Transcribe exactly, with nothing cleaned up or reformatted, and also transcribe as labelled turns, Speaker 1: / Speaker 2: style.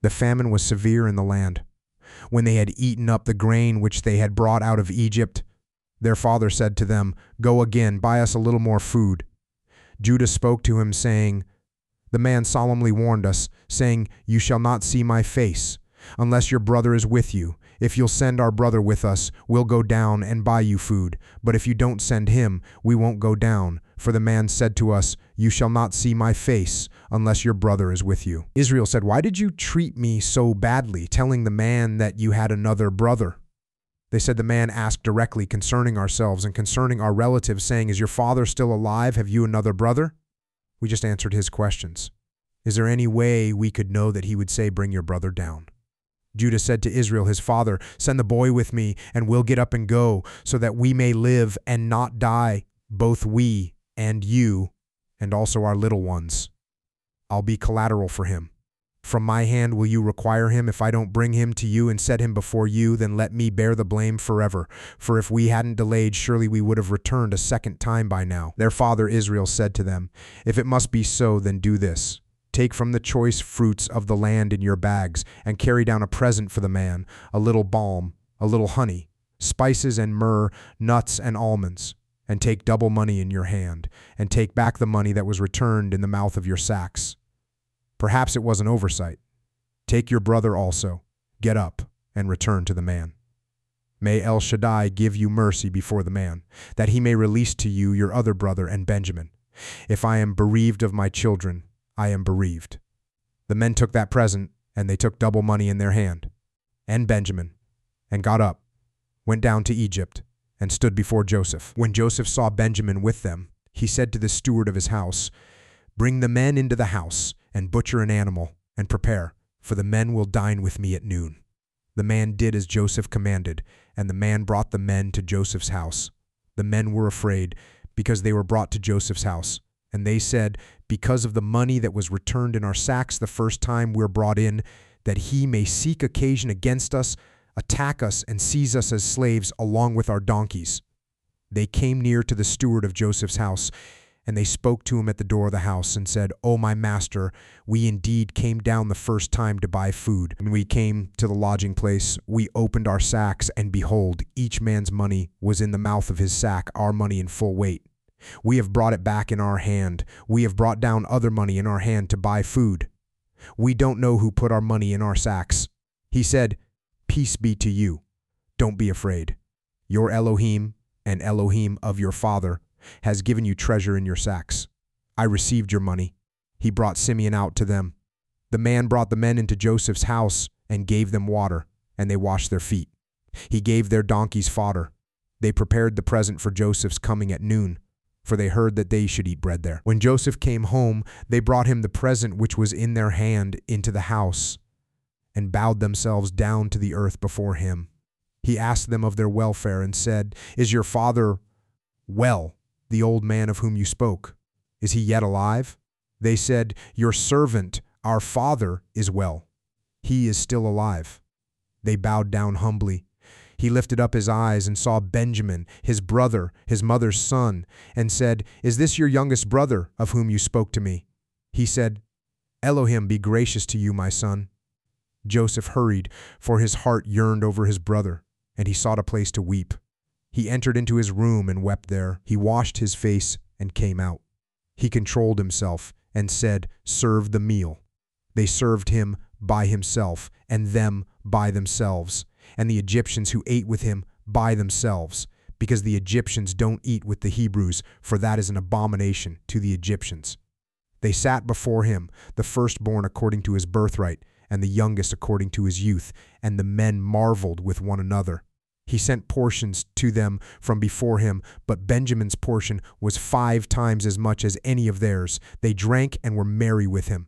Speaker 1: The famine was severe in the land. When they had eaten up the grain which they had brought out of Egypt, their father said to them, "Go again, buy us a little more food." Judah spoke to him, saying, "The man solemnly warned us, saying, 'You shall not see my face, unless your brother is with you. If you'll send our brother with us, we'll go down and buy you food. But if you don't send him, we won't go down. For the man said to us, you shall not see my face unless your brother is with you.'" Israel said, "Why did you treat me so badly, telling the man that you had another brother?" They said, "The man asked directly concerning ourselves and concerning our relatives, saying, 'Is your father still alive? Have you another brother?' We just answered his questions. Is there any way we could know that he would say, 'Bring your brother down'?" Judah said to Israel his father, "Send the boy with me, and we'll get up and go, so that we may live and not die, both we and you, and also our little ones. I'll be collateral for him. From my hand will you require him? If I don't bring him to you and set him before you, then let me bear the blame forever. For if we hadn't delayed, surely we would have returned a second time by now." Their father Israel said to them, "If it must be so, then do this. Take from the choice fruits of the land in your bags, and carry down a present for the man, a little balm, a little honey, spices and myrrh, nuts and almonds. And take double money in your hand, and take back the money that was returned in the mouth of your sacks. Perhaps it was an oversight. Take your brother also. Get up and return to the man. May El Shaddai give you mercy before the man, that he may release to you your other brother and Benjamin. If I am bereaved of my children, I am bereaved." The men took that present, and they took double money in their hand, and Benjamin, and got up, went down to Egypt, and stood before Joseph. When Joseph saw Benjamin with them, he said to the steward of his house, "Bring the men into the house, and butcher an animal, and prepare, for the men will dine with me at noon." The man did as Joseph commanded, and the man brought the men to Joseph's house. The men were afraid, because they were brought to Joseph's house. And they said, "Because of the money that was returned in our sacks the first time we're brought in, that he may seek occasion against us, attack us, and seize us as slaves along with our donkeys." They came near to the steward of Joseph's house, and they spoke to him at the door of the house and said, "O my master, we indeed came down the first time to buy food. When we came to the lodging place, we opened our sacks, and behold, each man's money was in the mouth of his sack, our money in full weight. We have brought it back in our hand. We have brought down other money in our hand to buy food. We don't know who put our money in our sacks." He said, "Peace be to you. Don't be afraid. Your Elohim and Elohim of your father has given you treasure in your sacks. I received your money." He brought Simeon out to them. The man brought the men into Joseph's house and gave them water, and they washed their feet. He gave their donkeys fodder. They prepared the present for Joseph's coming at noon, for they heard that they should eat bread there. When Joseph came home, they brought him the present which was in their hand into the house, and bowed themselves down to the earth before him. He asked them of their welfare and said, "Is your father well, the old man of whom you spoke? Is he yet alive?" They said, "Your servant, our father, is well. He is still alive." They bowed down humbly. He lifted up his eyes and saw Benjamin, his brother, his mother's son, and said, "Is this your youngest brother of whom you spoke to me?" He said, "Elohim be gracious to you, my son." Joseph hurried, for his heart yearned over his brother, and he sought a place to weep. He entered into his room and wept there. He washed his face and came out. He controlled himself and said, "Serve the meal." They served him by himself, and them by themselves, and the Egyptians who ate with him by themselves, because the Egyptians don't eat with the Hebrews, for that is an abomination to the Egyptians. They sat before him, the firstborn according to his birthright, and the youngest according to his youth, and the men marveled with one another. He sent portions to them from before him, but Benjamin's portion was five times as much as any of theirs. They drank and were merry with him.